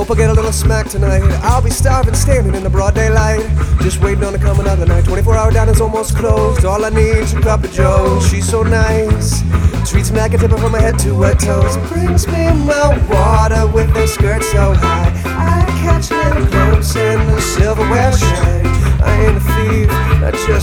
I'll get a little smack tonight. I'll be starving, standing in the broad daylight, just waiting on to come another night. 24-hour dining's almost closed. All I need is a cup of joe. She's so nice, treats me like a tipper from my head to her toes, and brings me my water with her skirt so high. I catch little glimpse in the silverware shine. I ain't a thief, I just